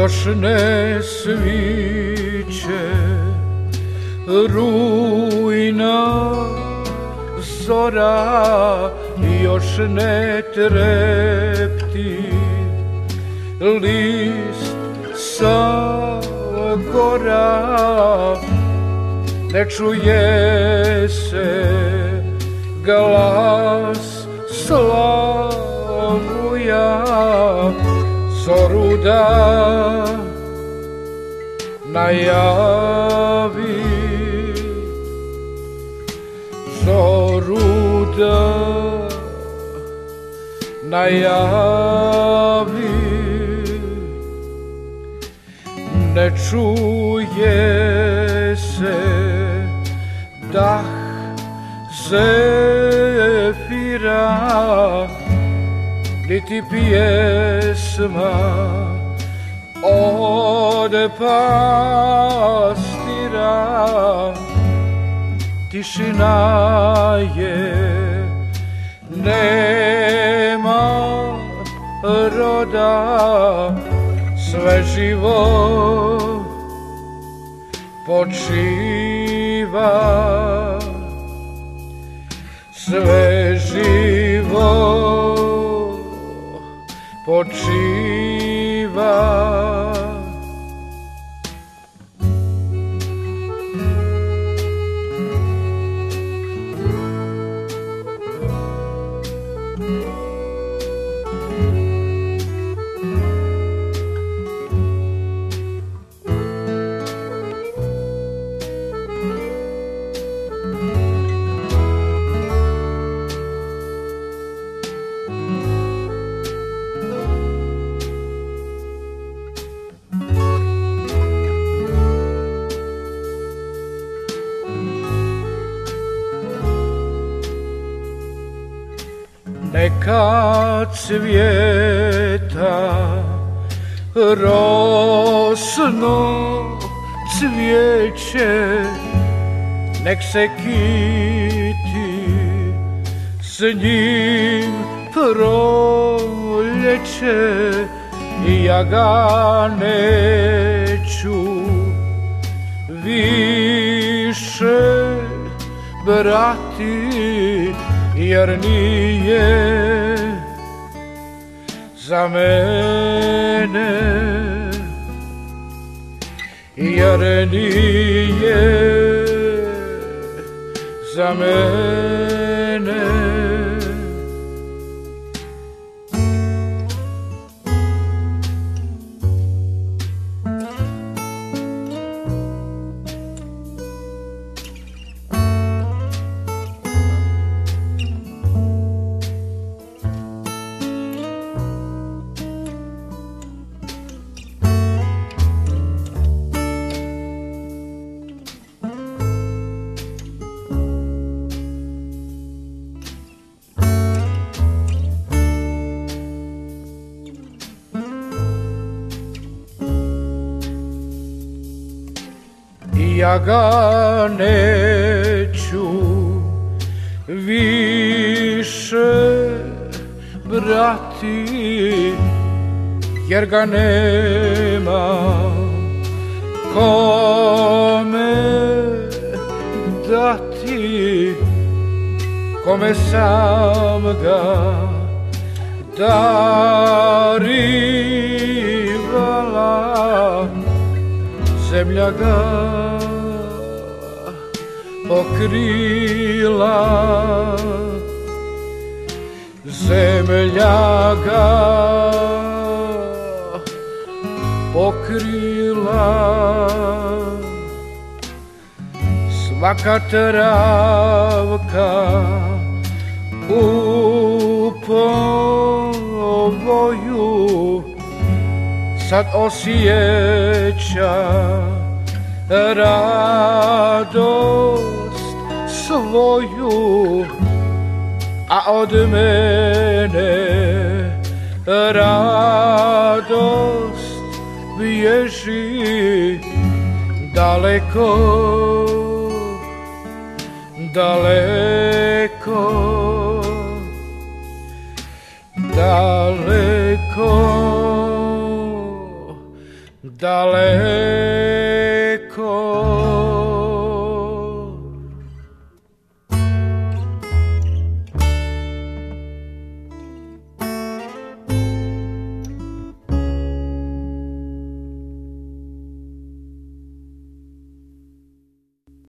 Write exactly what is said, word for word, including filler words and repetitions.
još ne sviće rujna zora, još ne trepti list sa gora, ne čuje se glas slavuja, zoru da najavi, zoru da najavi. Ne čuje se dah zefira, niti pjesma od pastira. Tišina je, nema roda, sve živo počiva, sve živo počiva. Neka cvijeta rosno cvijeće, nek se kiti s njim proljeće, i ja ga neću više brati, jer nije za mene, jer nije za mene. Ja ga neću više brati, jer ga nema kome dati, kome sam ga darivala. Zemlja ga pokrila, zemlja ga pokrila, svaka travka u povoju sad osjeća radost svoju, a od mene radost bježi daleko, daleko, daleko, daleko